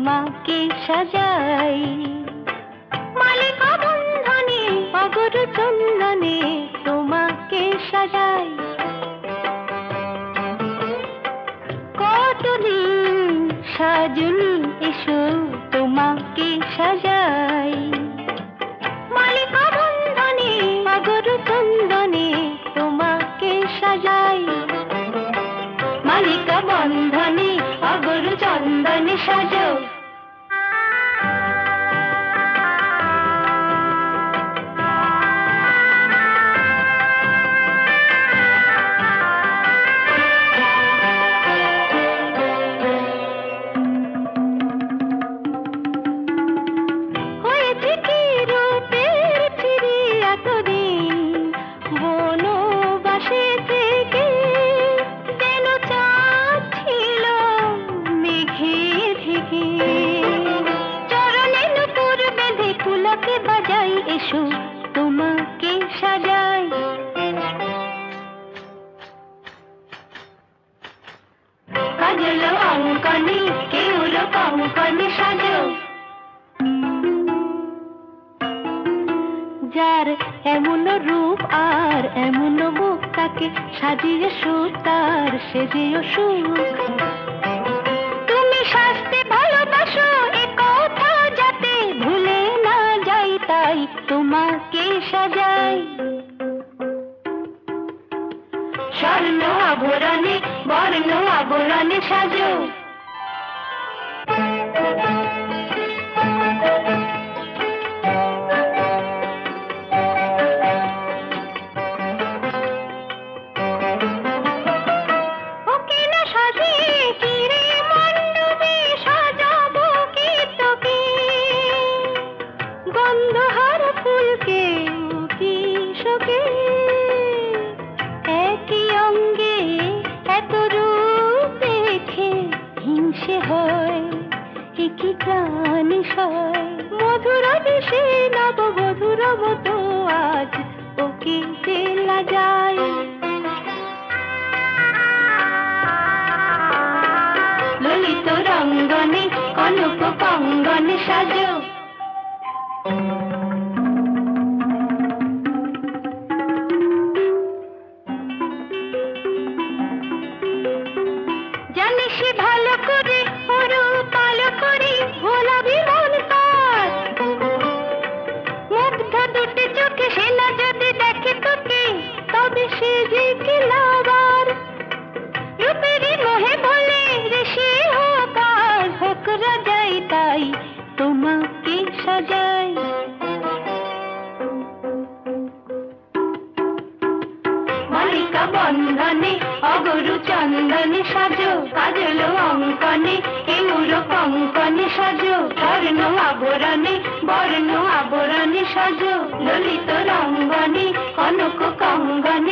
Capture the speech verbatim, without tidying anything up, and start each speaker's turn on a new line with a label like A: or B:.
A: তোমাকে সাজাই। মালিকা বন্ধনে অগর চন্দনে তোমাকে সাজাই। কতদিন সাজুন এসো তোমাকে সাজাই। মালিকা বন্ধনে অগর চন্দনে তোমাকে সাজাই। মালিকা বন্ধনে অগর চন্দনে সাজো। হয়েছে কি রূপের চিড়ি এতদিন বনবাসে থেকে, যেন চাঁদ ছিল মেঘে ঢেকে। চরণে নূপুর বেঁধে পুলকে বাজাই, এসো তোমাকে সাজাই। কাজল অঙ্কনে কেউর কঙ্কনে সাজো। যার এমন রূপ আর এমন মুখ, তাকে সাজিয়ে সুখ তার সেজেও সুখ। তুমি সাজতে ভালোবাসো এ কথা যাতে ভুলে না যাই, তাই তোমাকে সাজাই। স্বর্ণ আভরণে বর্ণ আবরণে সাজো। গন্ধহার ফুলকে কি শোকে, একই অঙ্গে এত রূপ দেখে হিংসে হয়, কি প্রাণ সয়। মধুর দেশে নববধূর মতো আজ ওকে চেলা যায়। ললিত রঙ্গনে কনক কঙ্গনে সাজো। জানিস ভালো করে ওরু পালো করে ভোলাবি মন তার। মুগ্ধ দুটি চোখে সে না যদি দেখে তোকে, তবে সে যে কিলাবার। রূপেরই মোহে বলে ঋষি হোক আর হোক রাজাই, তাই তোমাকে সাজাই। মালিকা বন্ধনে অগরু চন্দনে সাজো। কাজল অঙ্কনে কেউর কঙ্কনে সাজো। স্বর্ণ আবরণে বর্ণ আবরণে সাজো। ললিত রঙ্গনে কনক কঙ্গনে